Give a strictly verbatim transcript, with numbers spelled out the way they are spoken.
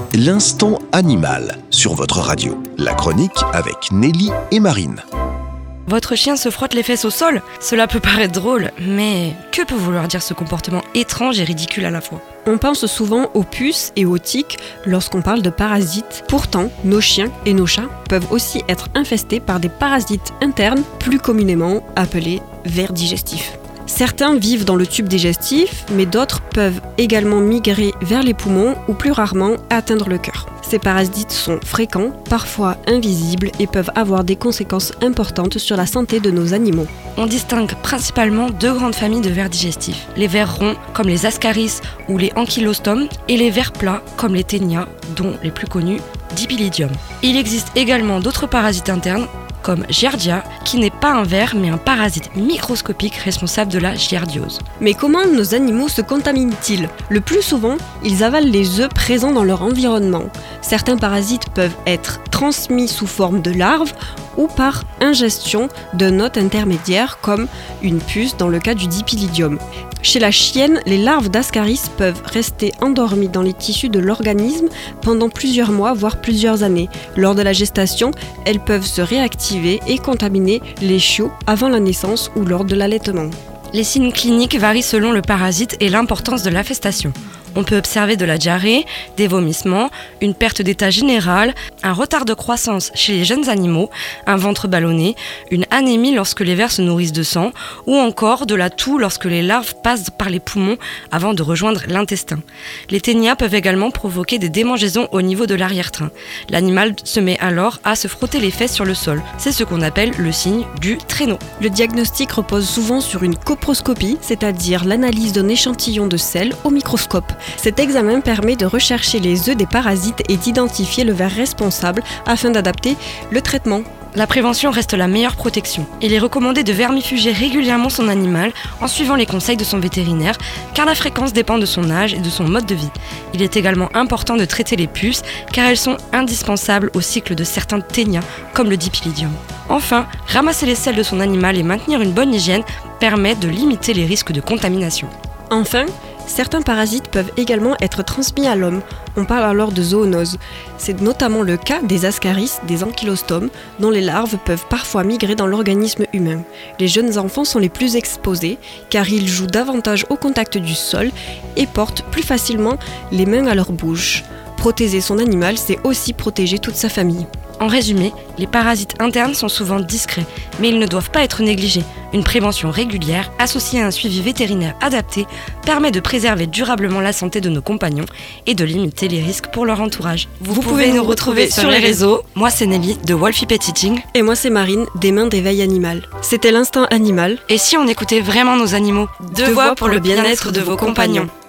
L'instant animal sur votre radio. La chronique avec Nelly et Marine. Votre chien se frotte les fesses au sol ? Cela peut paraître drôle, mais que peut vouloir dire ce comportement étrange et ridicule à la fois ? On pense souvent aux puces et aux tiques lorsqu'on parle de parasites. Pourtant, nos chiens et nos chats peuvent aussi être infestés par des parasites internes, plus communément appelés vers digestifs. Certains vivent dans le tube digestif, mais d'autres peuvent également migrer vers les poumons ou plus rarement atteindre le cœur. Ces parasites sont fréquents, parfois invisibles et peuvent avoir des conséquences importantes sur la santé de nos animaux. On distingue principalement deux grandes familles de vers digestifs. Les vers ronds, comme les ascaris ou les ankylostomes, et les vers plats, comme les ténias, dont les plus connus, Dipylidium. Il existe également d'autres parasites internes, comme Giardia, qui n'est pas un ver mais un parasite microscopique responsable de la giardiose. Mais comment nos animaux se contaminent-ils ? Le plus souvent, ils avalent les œufs présents dans leur environnement. Certains parasites peuvent être transmis sous forme de larves ou par ingestion d'un hôte intermédiaire comme une puce dans le cas du Dipylidium. Chez la chienne, les larves d'ascaris peuvent rester endormies dans les tissus de l'organisme pendant plusieurs mois, voire plusieurs années. Lors de la gestation, elles peuvent se réactiver et contaminer les chiots avant la naissance ou lors de l'allaitement. Les signes cliniques varient selon le parasite et l'importance de l'infestation. On peut observer de la diarrhée, des vomissements, une perte d'état général, un retard de croissance chez les jeunes animaux, un ventre ballonné, une anémie lorsque les vers se nourrissent de sang, ou encore de la toux lorsque les larves passent par les poumons avant de rejoindre l'intestin. Les ténias peuvent également provoquer des démangeaisons au niveau de l'arrière-train. L'animal se met alors à se frotter les fesses sur le sol. C'est ce qu'on appelle le signe du traîneau. Le diagnostic repose souvent sur une coproscopie, c'est-à-dire l'analyse d'un échantillon de sel au microscope. Cet examen permet de rechercher les œufs des parasites et d'identifier le ver responsable afin d'adapter le traitement. La prévention reste la meilleure protection. Il est recommandé de vermifuger régulièrement son animal en suivant les conseils de son vétérinaire, car la fréquence dépend de son âge et de son mode de vie. Il est également important de traiter les puces, car elles sont indispensables au cycle de certains ténias, comme le Dipylidium. Enfin, ramasser les selles de son animal et maintenir une bonne hygiène permet de limiter les risques de contamination. Enfin, certains parasites peuvent également être transmis à l'homme. On parle alors de zoonose. C'est notamment le cas des ascaris, des ankylostomes, dont les larves peuvent parfois migrer dans l'organisme humain. Les jeunes enfants sont les plus exposés car ils jouent davantage au contact du sol et portent plus facilement les mains à leur bouche. Protéger son animal, c'est aussi protéger toute sa famille. En résumé, les parasites internes sont souvent discrets, mais ils ne doivent pas être négligés. Une prévention régulière, associée à un suivi vétérinaire adapté, permet de préserver durablement la santé de nos compagnons et de limiter les risques pour leur entourage. Vous, Vous pouvez nous retrouver sur les réseaux. Moi, c'est Nelly de Wolfie Pet Eating. Et moi, c'est Marine des Mains d'éveil animal. C'était l'instant animal. Et si on écoutait vraiment nos animaux ? Deux voix pour le bien-être de vos compagnons.